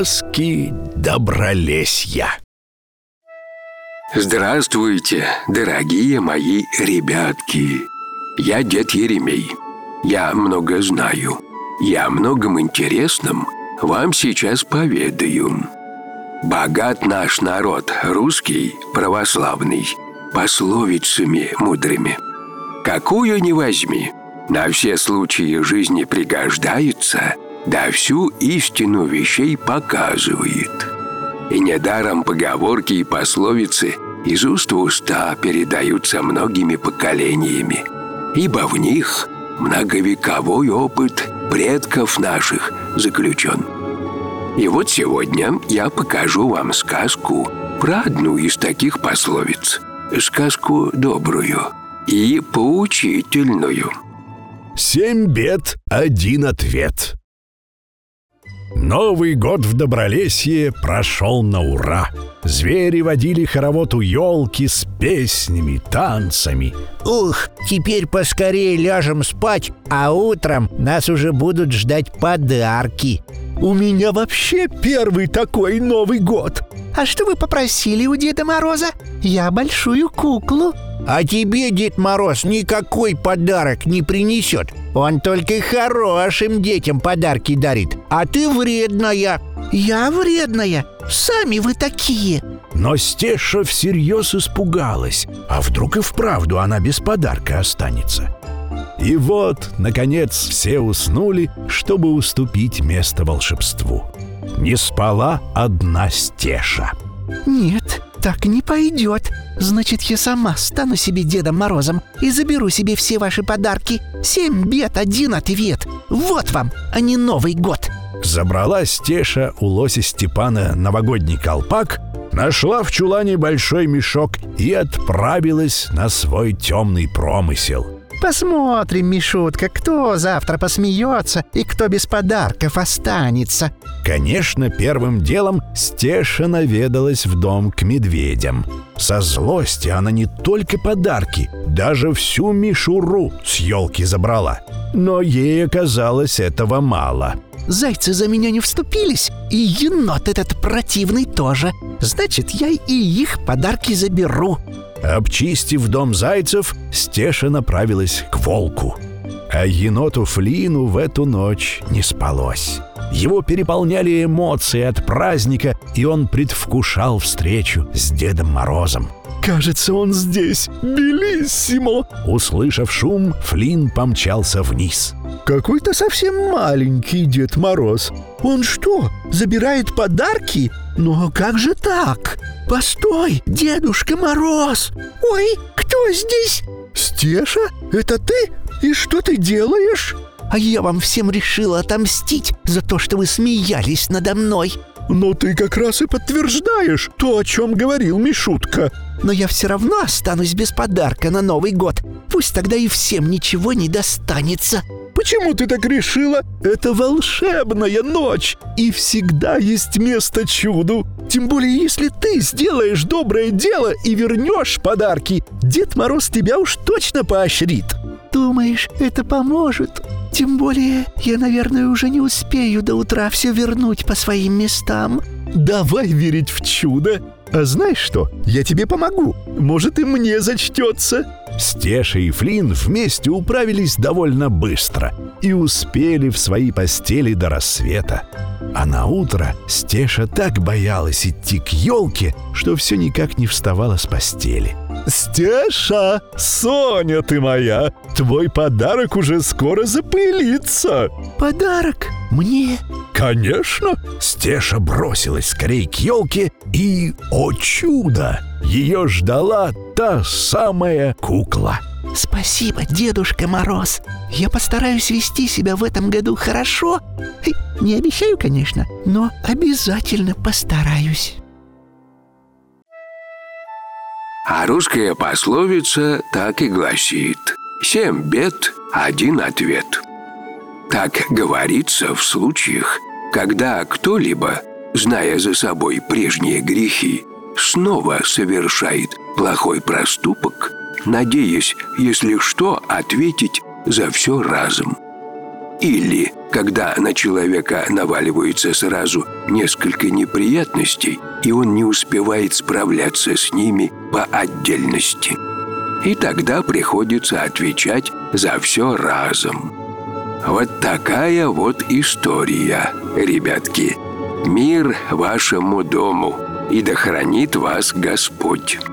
Сказки Добролесья. Здравствуйте, дорогие мои ребятки. Я дед Еремей. Я много знаю. Я о многом интересном вам сейчас поведаю. Богат наш народ русский, православный, пословицами мудрыми. Какую ни возьми, на все случаи жизни пригождается, да всю истину вещей показывает. И недаром поговорки и пословицы из уст в уста передаются многими поколениями, ибо в них многовековой опыт предков наших заключен. И вот сегодня я покажу вам сказку про одну из таких пословиц. Сказку добрую и поучительную. 7 бед, 1 ответ. Новый год в Добролесье прошел на ура. Звери водили хоровод у елки с песнями, танцами. Ух, теперь поскорее ляжем спать, а утром нас уже будут ждать подарки. У меня вообще первый такой Новый год. А что вы попросили у Деда Мороза? Я большую куклу. А тебе Дед Мороз никакой подарок не принесет. Он только хорошим детям подарки дарит. А ты вредная. Я вредная? Сами вы такие. Но Стеша всерьез испугалась. А вдруг и вправду она без подарка останется? И вот, наконец, все уснули, чтобы уступить место волшебству. Не спала одна Стеша. Нет, так не пойдет. Значит, я сама стану себе Дедом Морозом и заберу себе все ваши подарки. 7 бед, 1 ответ. Вот вам, а не Новый год. Забрала Стеша у лося Степана новогодний колпак, нашла в чулане большой мешок и отправилась на свой темный промысел. Посмотрим, Мишутка, кто завтра посмеется и кто без подарков останется. Конечно, первым делом Стеша наведалась в дом к медведям. Со злости она не только подарки, даже всю мишуру с елки забрала. Но ей оказалось этого мало. Зайцы за меня не вступились, и енот этот противный тоже. Значит, я и их подарки заберу. Обчистив дом зайцев, Стеша направилась к волку. А еноту Флину в эту ночь не спалось. Его переполняли эмоции от праздника, и он предвкушал встречу с Дедом Морозом. Кажется, он здесь. Белиссимо! Услышав шум, Флин помчался вниз. Какой-то совсем маленький Дед Мороз. Он что, забирает подарки? Но как же так? Постой, Дедушка Мороз! Ой, кто здесь? Стеша, это ты? И что ты делаешь? А я вам всем решила отомстить за то, что вы смеялись надо мной. Но ты как раз и подтверждаешь то, о чем говорил Мишутка. Но я все равно останусь без подарка на Новый год. Пусть тогда и всем ничего не достанется. Почему ты так решила? Это волшебная ночь, и всегда есть место чуду. Тем более, если ты сделаешь доброе дело и вернешь подарки, Дед Мороз тебя уж точно поощрит. Думаешь, это поможет? Тем более, я, наверное, уже не успею до утра все вернуть по своим местам. Давай верить в чудо. А знаешь что? Я тебе помогу. Может, и мне зачтется. Стеша и Флин вместе управились довольно быстро и успели в свои постели до рассвета. А на утро Стеша так боялась идти к елке, что все никак не вставала с постели. Стеша, Соня ты моя, твой подарок уже скоро запылится. Подарок? Мне? Конечно. Стеша бросилась скорее к елке и, о чудо, ее ждала та самая кукла. Спасибо, Дедушка Мороз. Я постараюсь вести себя в этом году хорошо. Не обещаю, конечно, но обязательно постараюсь. А русская пословица так и гласит: 7 бед, 1 ответ. Так говорится в случаях, когда кто-либо, зная за собой прежние грехи, снова совершает плохой проступок, надеясь, если что, ответить за все разом. Или когда на человека наваливается сразу несколько неприятностей, и он не успевает справляться с ними по отдельности. И тогда приходится отвечать за все разом. Вот такая вот история, ребятки. Мир вашему дому, и да хранит вас Господь.